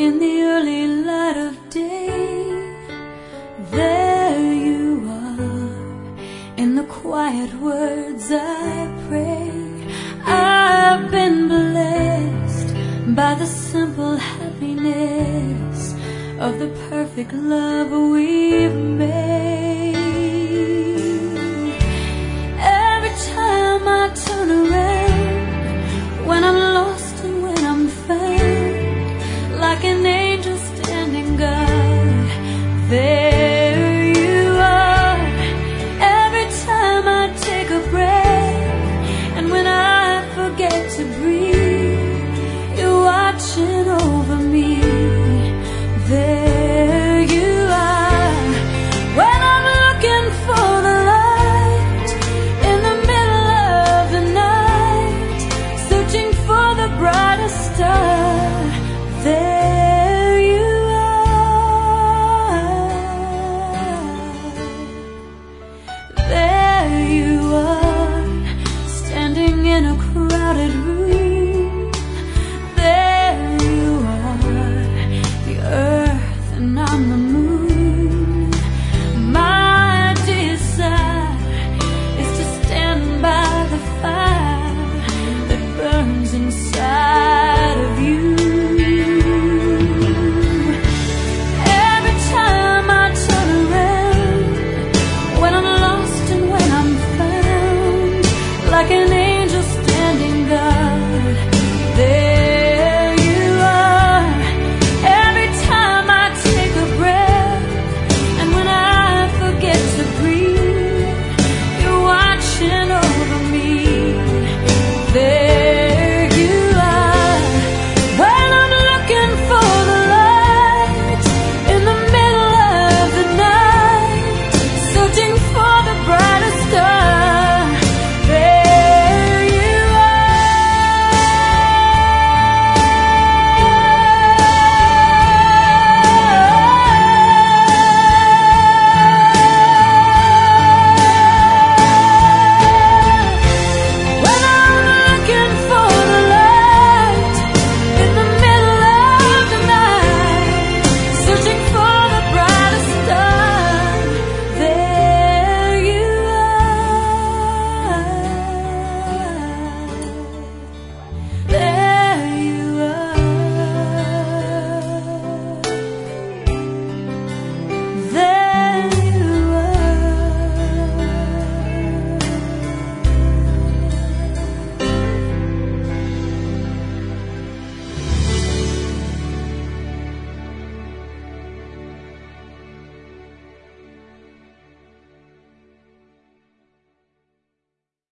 in the early light of day. There you are, in the quiet words I pray. I've been blessed by the simple happiness of the perfect love we've made. Every time I turn around, when I'm lost and when I'm found, like an angel standing guard there.